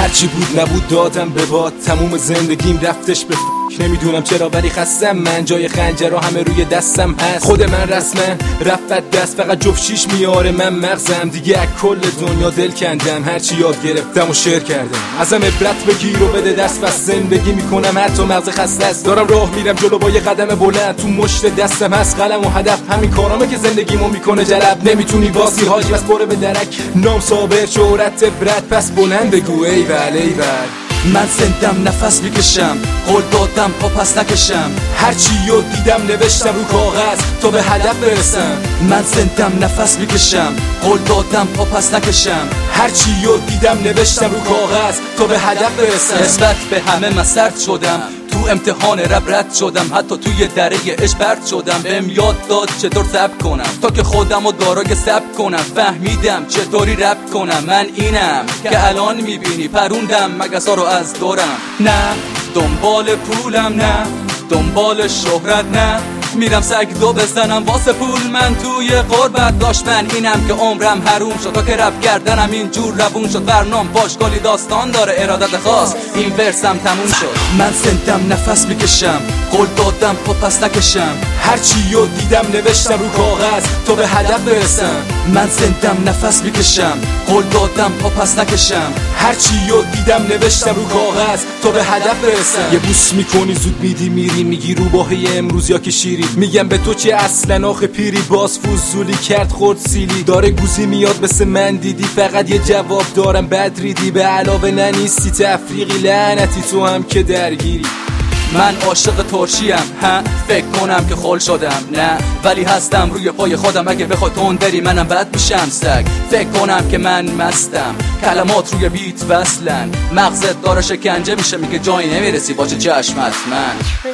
هرچی بود نبود دادم به باد، تموم زندگیم رفتش به نمیدونم چرا ولی خستم من، جای خنجر همه روی دستم هست. خود من رسما رفت دست، فقط جفت شیش میاره من مغزم، دیگه از کل دنیا دل کندم، هرچی یاد گرفتم و شعر کردم. ازم عبرت بگیر و بده دست، پس زندگی میکنم حتی مغز خسته است. دارم راه میرم جلو با یه قدم بلند، تو مشت دستم هست قلم و هدف، همین کارامه که زندگیمو میکنه جلب. نمیتونی باسی حاجی بس بره به درک، نام صابر شهرت عبرت، پس بلند بگو ایول ایول. من زندم نفس میکشم، قول دادم پا پس نکشم، هرچی یاد دیدم نوشتم رو کاغذ تا به هدف برسم. من زندم نفس میکشم، قول دادم پا پس نکشم، هرچی یاد دیدم نوشتم رو کاغذ تا به هدف برسم. نسبت به همه من سرد شدم، تو امتحان رب رد شدم، حتی توی دره عشق پرت شدم. بهم یاد داد چطور ثبت کنم تا که خودم رو دارای ثبت کنم، فهمیدم چطوری رپ کنم. من اینم که الان میبینی، پروندم مگسا رو از دورم. نه دنبال پولم، نه دنبال شهرت، نه میرم سگ دو بزنم واسه پول. من توی غربت داشت، من اینم که عمرم حروم شد تا که رپ کردنم اینجور روون شد. برنام باشگالی داستان داره ارادت خاص، این ورسم تموم شد. من زندم نفس میکشم، قول دادم پا پس نکشم، هرچی یاد دیدم نوشتم رو کاغذ تا به هدف برسم. من زندم نفس میکشم، قول دادم پا پس نکشم، هرچی یاد دیدم نوشتم رو کاغذ تا به هدف برسم. یه بوس میکنی زود میدی میری، میگی روباهی امروز یا که شیری، میگم به تو چه اصلا آخه پیری، باز فوزولی کرد خورد سیلی. داره گوزی میاد مثل من دیدی، فقط یه جواب دارم بد ریدی، به علاوه ننیستی تفریقی، لعنتی تو هم که درگیری. من عاشق ترشیم، ها فکر کنم که خل شدم، نه ولی هستم روی پای خودم، اگه بخوای تند بری منم بد میشم سگ. فکر کنم که من مستم، کلمات روی بیت وصلن، مغزت داره شکنجه میشه، میگه جایی نمیرسی باشه چشمت. من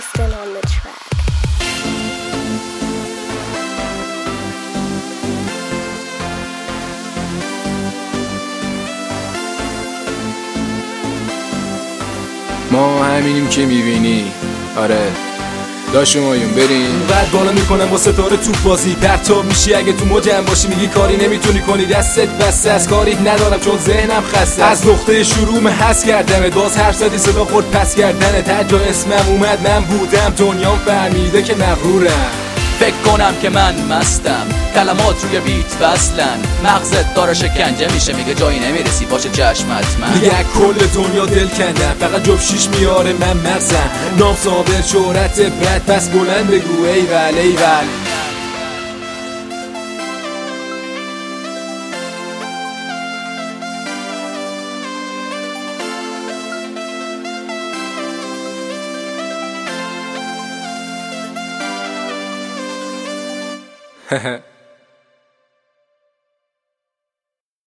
ما همینیم که میبینی، آره داشت مایون بریم. بعد بالا میکنم با ستاره توپ بازی، پرتاب میشی اگه تو موجم باشی، میگی کاری نمیتونی کنی دستت بسته، از کاری ندارم چون ذهنم خسته. از نقطه شروع حس کردمت، باز هر زدی صدا خورد پس کردنت، هر جا اسمم اومد من بودم، دنیام فهمیده که مغرورم. فکر کنم که من مستم، کلمات روی بیت وصلن، مغزت داره شکنجه میشه، میگه جایی نمیرسی باشه چشمت. من میگه کل دنیا دل کندم، فقط جفت شیش میاره من مغزم، نام صابر شهرت بد، پس بلند بگو ایول ایول.